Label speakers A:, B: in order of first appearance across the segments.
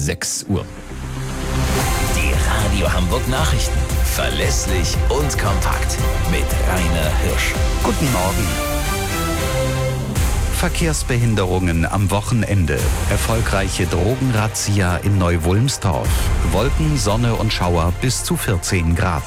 A: 6 Uhr.
B: Die Radio Hamburg Nachrichten. Verlässlich und kompakt. Mit Rainer Hirsch.
A: Guten Morgen. Verkehrsbehinderungen am Wochenende. Erfolgreiche Drogenrazzia in Neu-Wulmstorf. Wolken, Sonne und Schauer bis zu 14 Grad.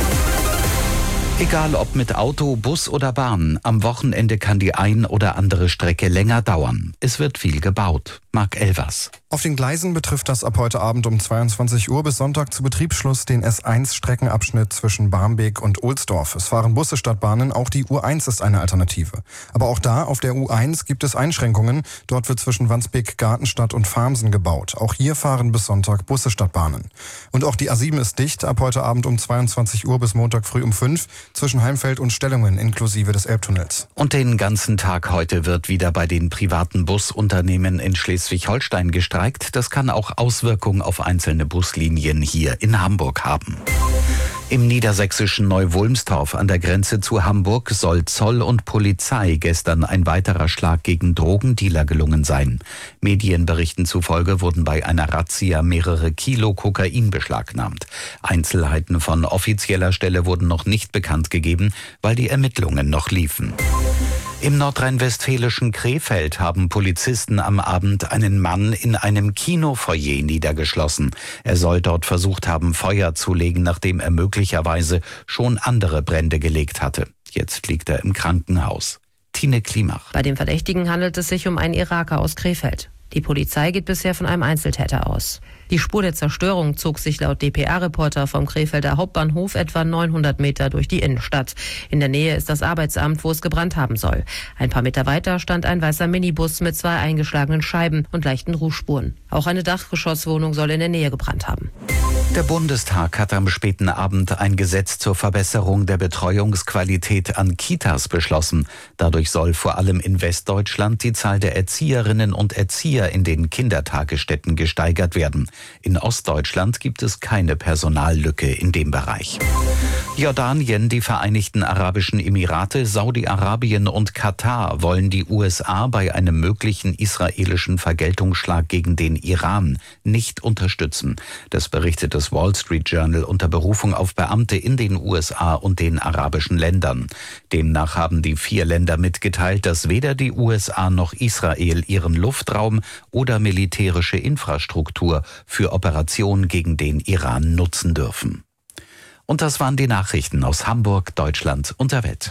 A: Egal ob mit Auto, Bus oder Bahn, am Wochenende kann die ein oder andere Strecke länger dauern. Es wird viel gebaut. Marc Elvers.
C: Auf den Gleisen betrifft das ab heute Abend um 22 Uhr bis Sonntag zu Betriebsschluss den S1-Streckenabschnitt zwischen Barmbek und Ohlsdorf. Es fahren Busse statt Bahnen, auch die U1 ist eine Alternative. Aber auch da, auf der U1, gibt es Einschränkungen. Dort wird zwischen Wandsbek, Gartenstadt und Farmsen gebaut. Auch hier fahren bis Sonntag Busse statt Bahnen. Und auch die A7 ist dicht, ab heute Abend um 22 Uhr bis Montag früh um 5 zwischen Heimfeld und Stellungen inklusive des Elbtunnels.
A: Und den ganzen Tag heute wird wieder bei den privaten Busunternehmen in Schleswig-Holstein gestreikt. Das kann auch Auswirkungen auf einzelne Buslinien hier in Hamburg haben. Im niedersächsischen Neu-Wulmstorf an der Grenze zu Hamburg soll Zoll und Polizei gestern ein weiterer Schlag gegen Drogendealer gelungen sein. Medienberichten zufolge wurden bei einer Razzia mehrere Kilo Kokain beschlagnahmt. Einzelheiten von offizieller Stelle wurden noch nicht bekannt gegeben, weil die Ermittlungen noch liefen. Im nordrhein-westfälischen Krefeld haben Polizisten am Abend einen Mann in einem Kinofoyer niedergeschlossen. Er soll dort versucht haben, Feuer zu legen, nachdem er möglicherweise schon andere Brände gelegt hatte. Jetzt liegt er im Krankenhaus. Tine Klimach.
D: Bei dem Verdächtigen handelt es sich um einen Iraker aus Krefeld. Die Polizei geht bisher von einem Einzeltäter aus. Die Spur der Zerstörung zog sich laut dpa-Reporter vom Krefelder Hauptbahnhof etwa 900 Meter durch die Innenstadt. In der Nähe ist das Arbeitsamt, wo es gebrannt haben soll. Ein paar Meter weiter stand ein weißer Minibus mit 2 eingeschlagenen Scheiben und leichten Rußspuren. Auch eine Dachgeschosswohnung soll in der Nähe gebrannt haben.
A: Der Bundestag hat am späten Abend ein Gesetz zur Verbesserung der Betreuungsqualität an Kitas beschlossen. Dadurch soll vor allem in Westdeutschland die Zahl der Erzieherinnen und Erzieher in den Kindertagesstätten gesteigert werden. In Ostdeutschland gibt es keine Personallücke in dem Bereich. Jordanien, die Vereinigten Arabischen Emirate, Saudi-Arabien und Katar wollen die USA bei einem möglichen israelischen Vergeltungsschlag gegen den Iran nicht unterstützen. Das berichtet das Wall Street Journal unter Berufung auf Beamte in den USA und den arabischen Ländern. Demnach haben die 4 Länder mitgeteilt, dass weder die USA noch Israel ihren Luftraum oder militärische Infrastruktur für Operationen gegen den Iran nutzen dürfen. Und das waren die Nachrichten aus Hamburg, Deutschland und der Welt.